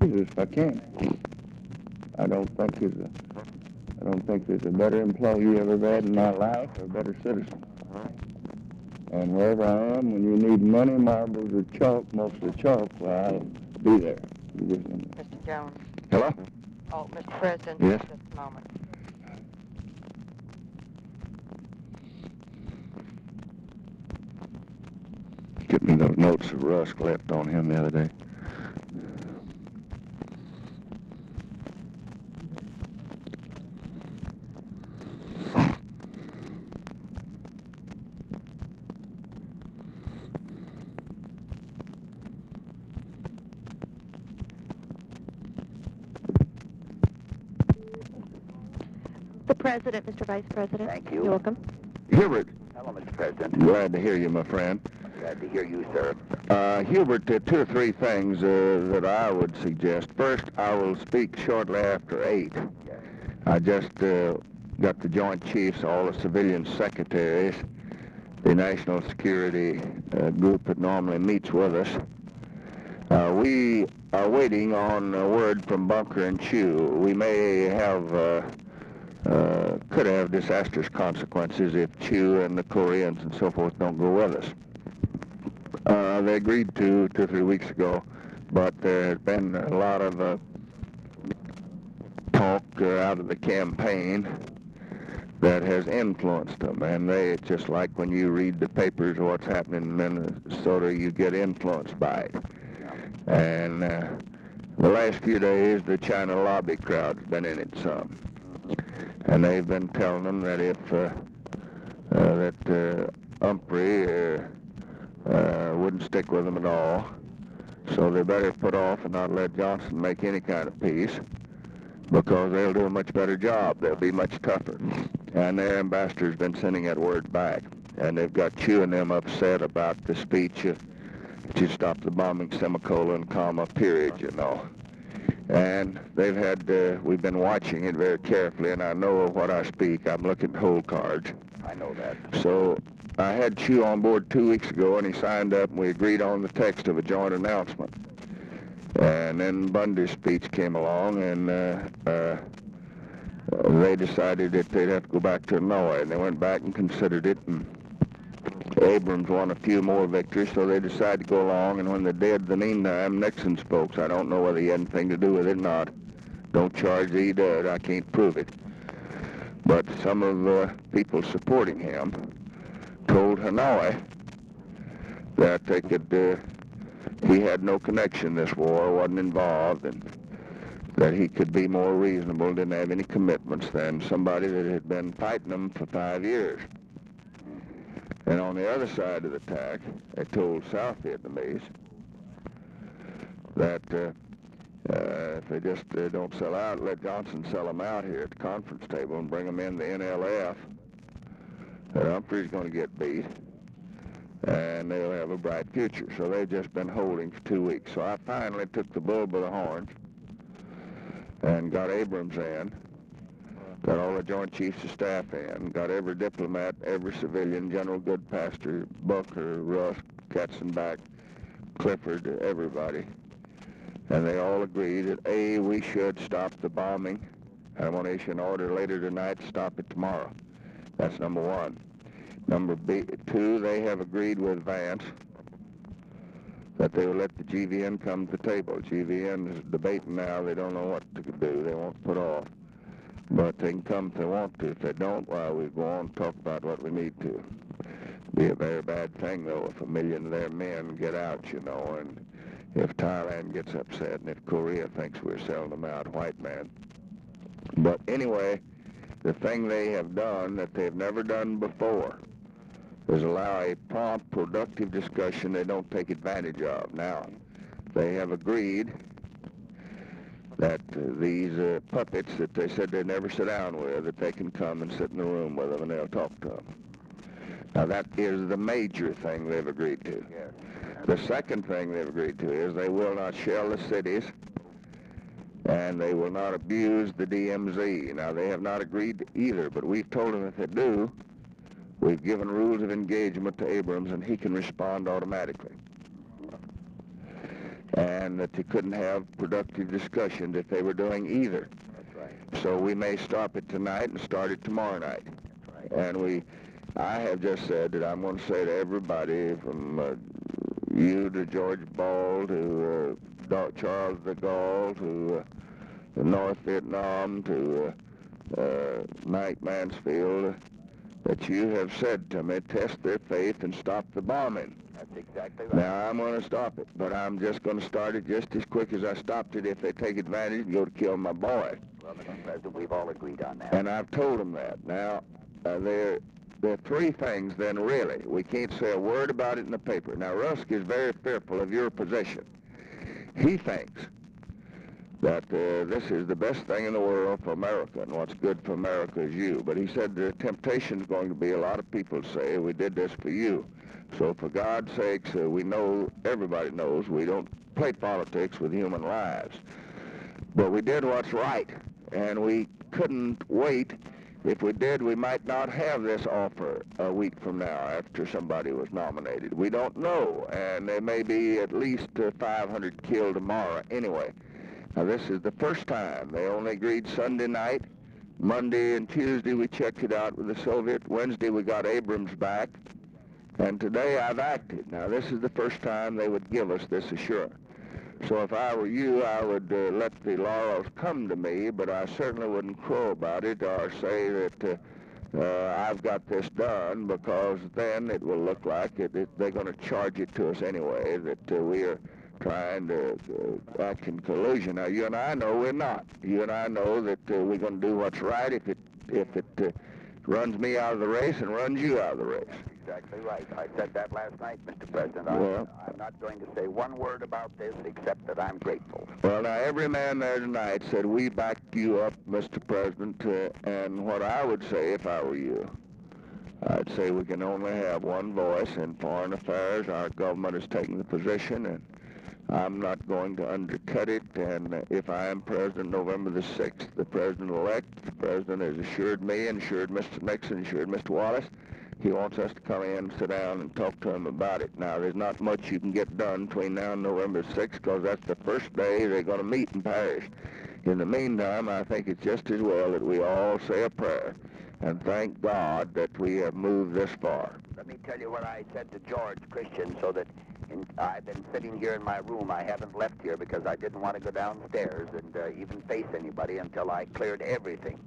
if I can. I don't think there's a better employee I've ever had in my life or a better citizen. And wherever I am, when you need money, marbles, or chalk, most of the chalk, well, I'll be there. Mr. Jones. Hello? Oh, Mr. President, yes? just a moment. Get me those notes of Rusk left on him the other day. The President, Mr. Vice President. Thank you. You're welcome. Hubert. Hello, Mr. President. Glad to hear you, my friend. Glad to hear you, sir. Hubert, two or three things that I would suggest. First, I will speak shortly after 8. Yes. I just got the Joint Chiefs, all the civilian secretaries, the National Security group that normally meets with us. We are waiting on a word from Bunker and Chew. We may have, could have disastrous consequences if Chew and the Koreans and so forth don't go with us. They agreed to 2 or 3 weeks ago, but there has been a lot of talk out of the campaign that has influenced them, and it's just like when you read the papers or what's happening in Minnesota, you get influenced by it. And the last few days, the China lobby crowd's been in it some, and they've been telling them that if Humphrey wouldn't stick with them at all, so they better put off and not let Johnson make any kind of peace, because they'll do a much better job. They'll be much tougher. And their ambassador's been sending that word back. And they've got Chew and them upset about the speech that you stop the bombing, semicolon, comma, period, you know. And they've had, we've been watching it very carefully, and I know what I speak. I'm looking at whole cards. I know that. So I had Chew on board 2 weeks ago, and he signed up, and we agreed on the text of a joint announcement. And then Bundy's speech came along, and they decided that they'd have to go back to Hanoi, and they went back and considered it, and Abrams won a few more victories, so they decided to go along, and when they did, the meantime, Nixon spoke. So I don't know whether he had anything to do with it or not. Don't charge that he did. I can't prove it. But some of the people supporting him told Hanoi that they could, he had no connection in this war, wasn't involved, and that he could be more reasonable, didn't have any commitments than somebody that had been fighting them for 5 years. And on the other side of the attack, they told South Vietnamese that if they just don't sell out, let Johnson sell them out here at the conference table and bring them in the NLF, that Humphrey's going to get beat, and they'll have a bright future. So they've just been holding for 2 weeks. So I finally took the bull by the horns and got Abrams in, got all the Joint Chiefs of Staff in, got every diplomat, every civilian, General Goodpaster, Booker, Rusk, Katzenbach, Clifford, everybody. And they all agreed that, A, we should stop the bombing. I want to issue an order later tonight to stop it tomorrow. That's number one. Number two, they have agreed with Vance that they will let the GVN come to the table. GVN is debating now. They don't know what to do. They won't put off. But they can come if they want to. If they don't, well, we go on and talk about what we need to. Be a very bad thing, though, if 1 million of their men get out, you know, and if Thailand gets upset and if Korea thinks we're selling them out, white man. But anyway, the thing they have done that they've never done before is allow a prompt, productive discussion they don't take advantage of. Now, they have agreed that these puppets that they said they'd never sit down with, that they can come and sit in the room with them and they'll talk to them. Now, that is the major thing they've agreed to. Yes. The second thing they've agreed to is they will not shell the cities and they will not abuse the DMZ. Now, they have not agreed to either, but we've told them if they do, we've given rules of engagement to Abrams and he can respond automatically. and that they couldn't have productive discussions if they were doing either. That's right. So we may stop it tonight and start it tomorrow night. That's right. And I have just said that I'm going to say to everybody from you to George Ball to Charles de Gaulle to North Vietnam to Mike Mansfield, that you have said to me, test their faith and stop the bombing. That's exactly right. Now, I'm going to stop it, but I'm just going to start it just as quick as I stopped it if they take advantage and go to kill my boy. Well, Mr. President, we've all agreed on that. And I've told them that. Now, there are three things then, really. We can't say a word about it in the paper. Now, Rusk is very fearful of your position. He thinks that this is the best thing in the world for America, and what's good for America is you. But he said the temptation is going to be a lot of people say, we did this for you. So for God's sakes, we know, everybody knows, we don't play politics with human lives. But we did what's right, and we couldn't wait. If we did, we might not have this offer a week from now after somebody was nominated. We don't know, and there may be at least 500 killed tomorrow anyway. Now, this is the first time. They only agreed Sunday night. Monday and Tuesday, we checked it out with the Soviet. Wednesday, we got Abrams back. And today, I've acted. Now, this is the first time they would give us this assurance. So if I were you, I would let the laurels come to me, but I certainly wouldn't crow about it or say that I've got this done, because then it will look like they're going to charge it to us anyway, that we are trying to act in collusion. Now, you and I know we're not. You and I know that we're going to do what's right if it runs me out of the race and runs you out of the race. Exactly right. I said that last night, Mr. President. Well, I'm not going to say one word about this except that I'm grateful. Well, now, every man there tonight said, we backed you up, Mr. President, and what I would say if I were you, I'd say we can only have one voice in foreign affairs. Our government is taking the position, and I'm not going to undercut it. And if I am president November the 6th, the president-elect, the president has assured me and assured Mr. Nixon, assured Mr. Wallace, he wants us to come in, sit down, and talk to him about it. Now, there's not much you can get done between now and November 6th, because that's the first day they're going to meet in Paris. In the meantime, I think it's just as well that we all say a prayer and thank God that we have moved this far. Let me tell you what I said to George Christian, so that I've been sitting here in my room. I haven't left here because I didn't want to go downstairs and even face anybody until I cleared everything.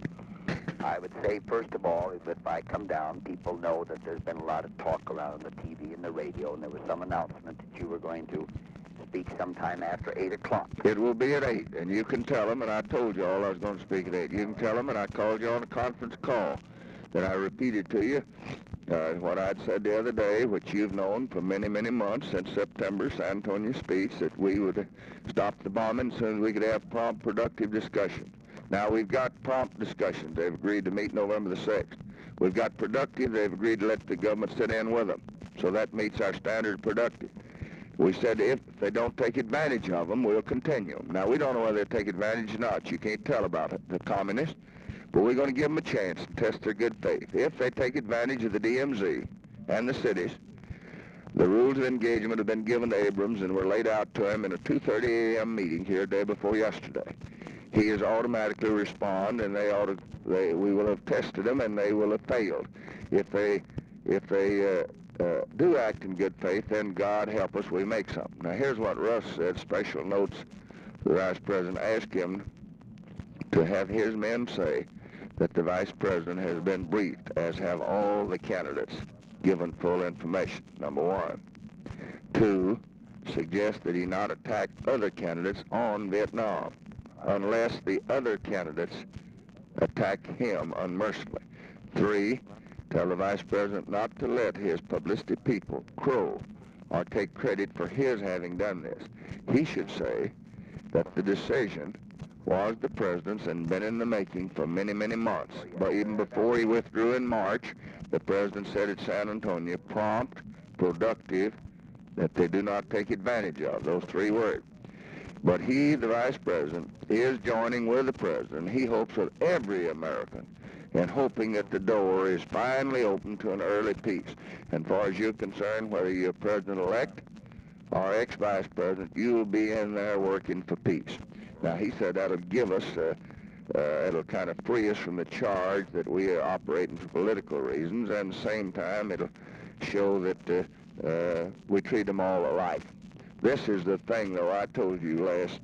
I would say, first of all, is that if I come down, people know that there's been a lot of talk around the TV and the radio, and there was some announcement that you were going to speak sometime after 8 o'clock. It will be at 8, and you can tell them, and I told you all I was going to speak at 8. You can tell them, and I called you on a conference call that I repeated to you what I'd said the other day, which you've known for many, many months, since September, San Antonio speech, that we would stop the bombing as soon as we could have prompt, productive discussion. Now, we've got prompt discussions. They've agreed to meet November the 6th. We've got productive. They've agreed to let the government sit in with them. So that meets our standard of productive. We said if they don't take advantage of them, we'll continue. Now, we don't know whether they take advantage or not. You can't tell about it, the communists. But we're going to give them a chance to test their good faith. If they take advantage of the DMZ and the cities, the rules of engagement have been given to Abrams and were laid out to him in a 2:30 a.m. meeting here day before yesterday. He is automatically respond, and we will have tested them, and they will have failed. If they do act in good faith, then God help us, we make something. Now, here's what Russ said, special notes. The Vice President asked him to have his men say that the Vice President has been briefed, as have all the candidates, given full information, number one. Two, suggest that he not attack other candidates on Vietnam, unless the other candidates attack him unmercifully. Three, tell the Vice President not to let his publicity people crow or take credit for his having done this. He should say that the decision was the President's and been in the making for many, many months. But even before he withdrew in March, the President said at San Antonio, prompt, productive, that they do not take advantage of, those three words. But he, the Vice President, is joining with the President. He hopes with every American and hoping that the door is finally open to an early peace. And far as you're concerned, whether you're President-elect our ex-vice president, you'll be in there working for peace. Now, he said that'll give us, it'll kind of free us from the charge that we are operating for political reasons, and at the same time, it'll show that we treat them all alike. This is the thing, though, I told you last,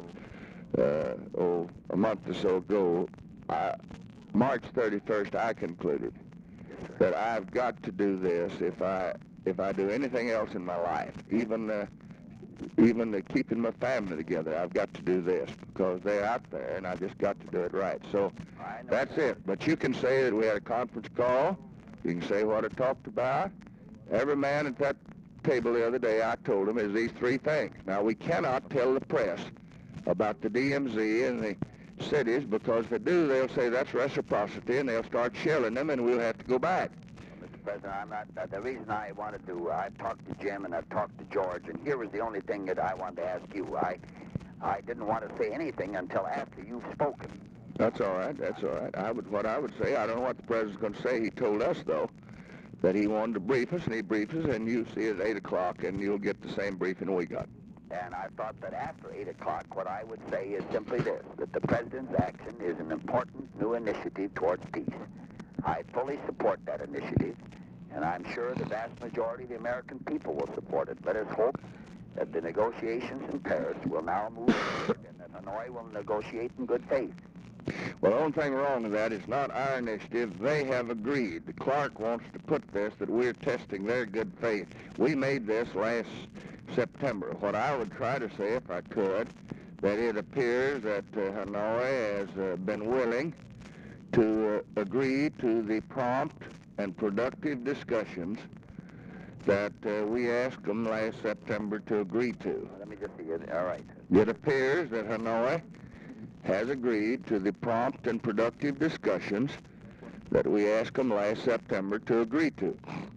a month or so ago, March 31st, I concluded that I've got to do this if I do anything else in my life, even keeping my family together. I've got to do this because they're out there, and I just got to do it right. So that's it. But you can say that we had a conference call. You can say what I talked about. Every man at that table the other day, I told him, is these three things. Now, we cannot tell the press about the DMZ and the cities, because if they do, they'll say that's reciprocity, and they'll start shelling them, and we'll have to go back. Mr. President, I'm not, the reason I wanted to, I've talked to Jim and I've talked to George, and here was the only thing that I wanted to ask you. I didn't want to say anything until after you've spoken. That's all right, that's all right. What I would say, I don't know what the president's going to say. He told us, though, that he wanted to brief us, and he briefed us, and you see it at 8 o'clock, and you'll get the same briefing we got. And I thought that after 8 o'clock, what I would say is simply this, that the President's action is an important new initiative towards peace. I fully support that initiative, and I'm sure the vast majority of the American people will support it. Let us hope that the negotiations in Paris will now move forward and that Hanoi will negotiate in good faith. Well, the only thing wrong with that is not our initiative. They have agreed. Clark wants to put this, that we're testing their good faith. We made this last September. What I would try to say, if I could, that it appears that Hanoi has been willing to agree to the prompt and productive discussions that we asked them last September to agree to. Let me just see it. All right. It appears that Hanoi has agreed to the prompt and productive discussions that we asked them last September to agree to.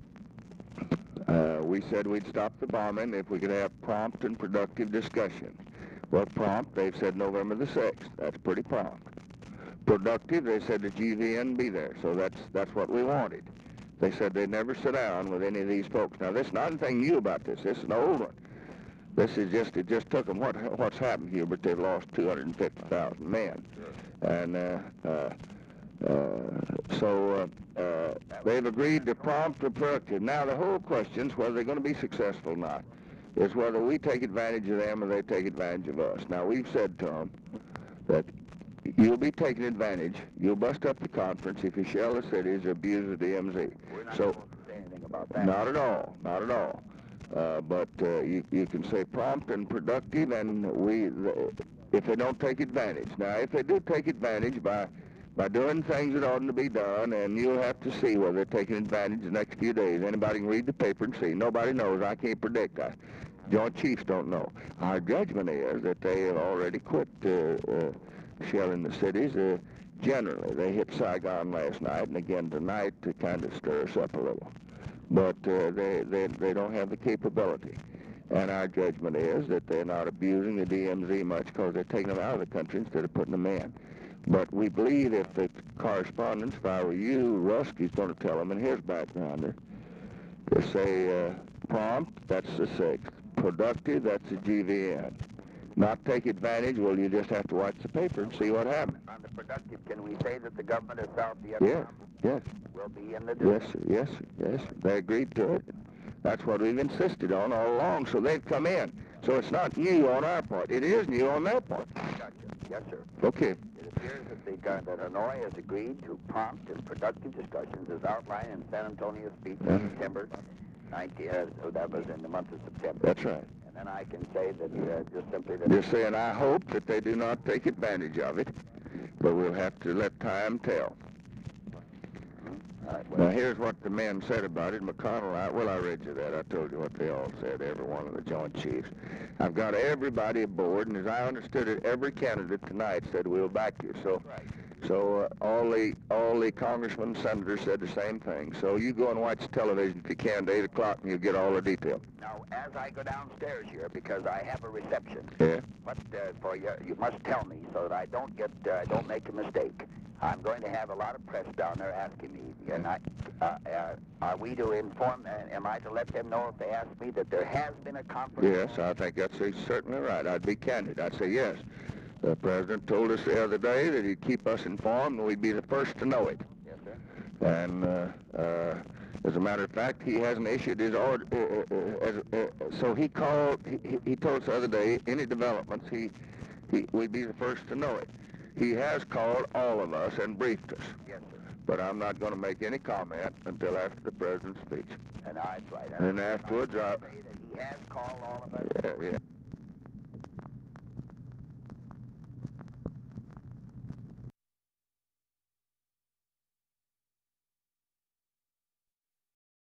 We said we'd stop the bombing if we could have prompt and productive discussions. Well, prompt, they've said November the 6th. That's pretty prompt. Productive, they said the GVN be there, so that's what we wanted. They said they'd never sit down with any of these folks. Now, there's not anything new about this. This is an old one. This is just, it just took them, what's happened, Hubert? They've lost 250,000 men. And so they've agreed to prompt and productive. Now, the whole question is whether they're going to be successful or not, is whether we take advantage of them or they take advantage of us. Now, we've said to them that you'll be taking advantage. You'll bust up the conference if you shell the cities or abuse the DMZ. We're not supposed to say anything about that. Not at all, not at all. But you can say prompt and productive, and if they don't take advantage. Now, if they do take advantage by doing things that oughtn't to be done, and you'll have to see whether they're taking advantage the next few days. Anybody can read the paper and see. Nobody knows. I can't predict. Joint Chiefs don't know. Our judgment is that they have already quit shelling the cities. Generally, they hit Saigon last night, and again tonight to kind of stir us up a little. But they don't have the capability. And our judgment is that they're not abusing the DMZ much because they're taking them out of the country instead of putting them in. But we believe if the correspondence, if I were you, Rusky's going to tell them, and his backgrounder, to say prompt, that's the 6th. Productive, that's the GVN. Not take advantage, well, you just have to watch the paper and see what happens. On the productive, can we say that the government of South Vietnam yes. will be in the deal? Yes. They agreed to it. That's what we've insisted on all along, so they've come in. So it's not new on our part. It is new on their part. Gotcha. Yes, sir. Okay. It appears that Hanoi has agreed to prompt and productive discussions as outlined in San Antonio's speech in September 19th. That was in the month of September. That's right. And then I can say that just simply that... Just saying, I hope that they do not take advantage of it, but we'll have to let time tell. All right, well, Now, here's what the men said about it. McConnell, I read you that. I told you what they all said, every one of the Joint Chiefs. I've got everybody aboard, and as I understood it, every candidate tonight said we'll back you. So, right. so all the congressmen and senators said the same thing. So you go and watch television if you can to 8 o'clock, and you'll get all the detail. Now, as I go downstairs here, because I have a reception, Yeah. what for you must tell me so that I don't make a mistake. I'm going to have a lot of press down there asking me, And are we to inform, am I to let them know if they ask me that there has been a conference? Yes, I think that's certainly right. I'd be candid. I'd say yes. The president told us the other day that he'd keep us informed and we'd be the first to know it. Yes, sir. And as a matter of fact, he hasn't issued his order. So he called. He told us the other day any developments, we'd be the first to know it. He has called all of us and briefed us. Yes, sir. But I'm not going to make any comment until after the president's speech. And that's right. And afterwards, I say that he has called all of us. yeah.